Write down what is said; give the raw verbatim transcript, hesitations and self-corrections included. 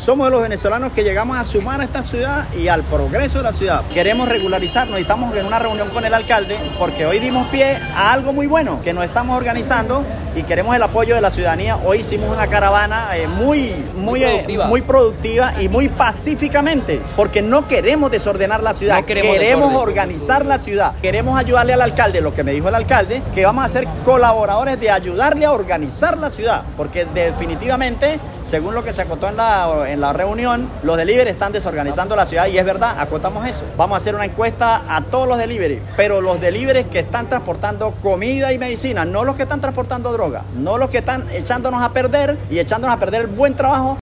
somos de los venezolanos que llegamos a sumar a esta ciudad y al progreso de la ciudad. Queremos regularizarnos y estamos en una reunión con el alcalde porque hoy dimos pie a algo muy bueno que nos estamos organizando y queremos el apoyo de la ciudadanía. Hoy hicimos una caravana eh, muy, muy, muy, productiva. Eh, muy productiva y muy pacíficamente, porque no queremos desordenar la ciudad, no queremos, queremos organizar la ciudad, queremos ayudarle al alcalde, lo que me dijo el alcalde, que vamos a ser colaboradores de ayudarle a organizar la ciudad, porque definitivamente, según lo que se acotó en la, en la reunión, los delivery están desorganizando la ciudad y es verdad, acotamos eso. Vamos a hacer una encuesta a todos los delivery, pero los delivery que están transportando comida y medicina, no los que están transportando droga, no los que están echándonos a perder y echándonos a perder el buen trabajo